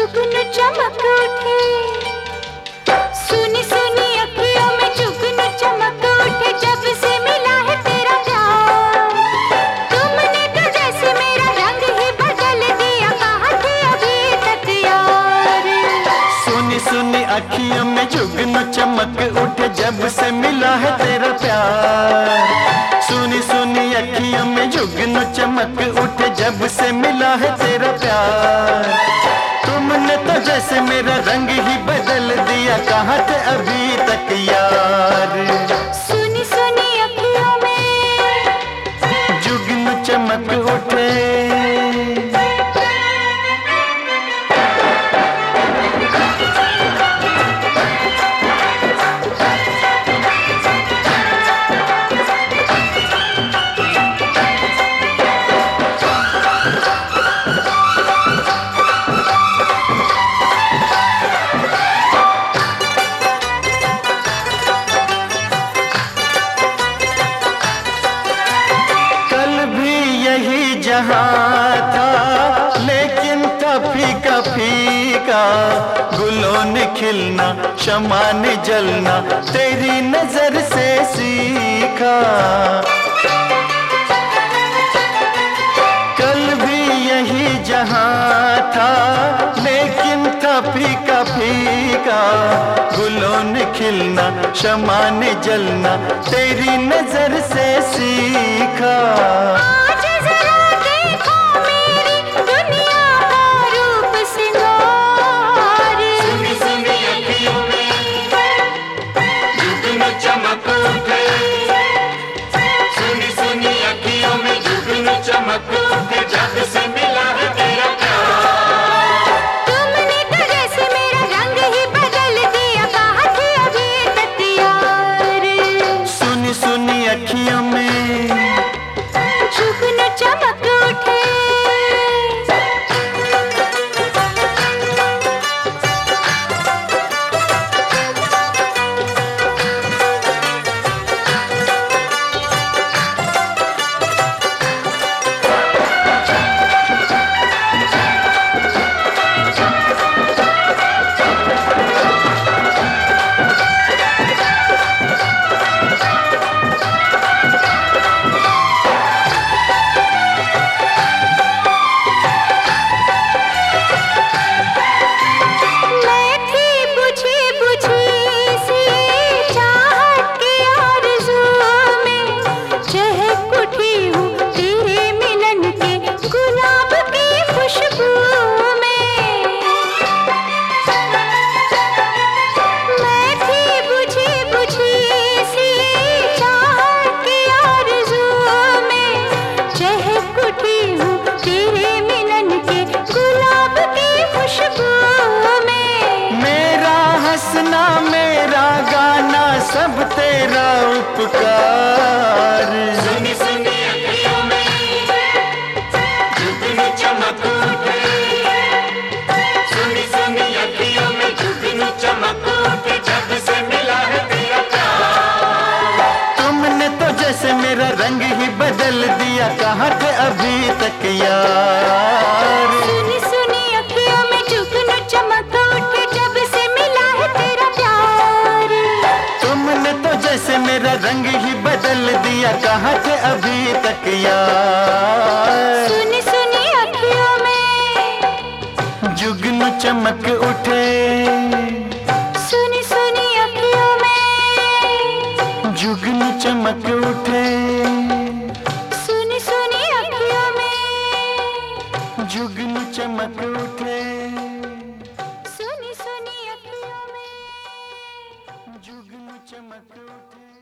जुगन चमक उठे, सुनी सुनी अखियों में जुगन चमक उठे, जब से मिला है तेरा प्यार। तुमने तो जैसे मेरा रंग ही बदल दिया, कहाँ थे अभी तक यार। सुनी सुनी अखियों में जुगन चमक उठे, जब से मिला है तेरा प्यार। सुनी सुनी अखियों में जुगन चमक उठे, जब से मिला है तेरा प्यार। तुमने तो जैसे मेरा रंग ही बदल दिया, कहाँ थे अभी तक यार। सुनी सुनी अखियों में जुगन चमक उठे। जहाँ था लेकिन था फीका फीका, गुलों ने खिलना शमा ने जलना, तेरी नजर से सीखा। कल भी यही जहाँ था लेकिन था फीका फीका, गुलों ने खिलना शमा ने जलना, तेरी नजर से सीखा। अखियों में जुगन चमक उठे। मेरा गाना सब तेरा उपकार। सुनी सुनी अखियों में जुगनू चमक उठे, सुनी सुनी अखियों में जुगनू चमक उठे, जब से मिला है तेरा प्यार। तुमने तो जैसे मेरा रंग ही बदल दिया, कहाँ थे अभी तक यार। सुनी सुनी अखियों में जुगनू चमक उठे, जब से मिला है तेरा प्यार। तुमने तो जैसे मेरा रंग ही बदल दिया, कहाँ थे अभी तक यार। सुनी सुनी अखियों में जुगनू चमक उठे, सुनी सुनी अखियों में जुगनू चमक उठे, सुनी सुनी अखियों में जुगनू चमक उठे, सुनी सुनी अखियों में जुगनू चमक उठे।